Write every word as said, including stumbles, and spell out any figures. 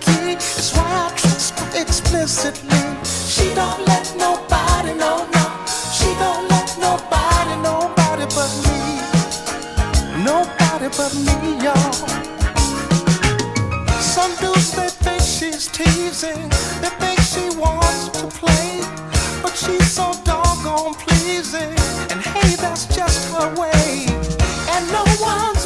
see. It's why I trust her explicitly. She don't let nobody know, no. She don't let nobody, nobody but me. Nobody but me, y'all. Some dudes, they think she's teasing. They think she wants to play. But she's so doggone pleasing. And hey, that's just her way. And no one